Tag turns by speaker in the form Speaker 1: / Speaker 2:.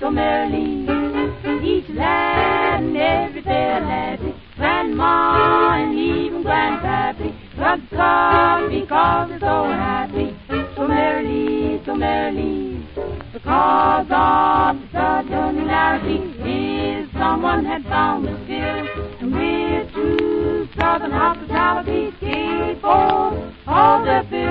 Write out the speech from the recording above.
Speaker 1: so merrily. Each lad and every fair laddie, grandma and even grandpappy, drunk coffee because they're so happy. So merrily, so merrily. Because of the sudden hilarity is someone had found the skill, and with true southern hospitality gave forth all the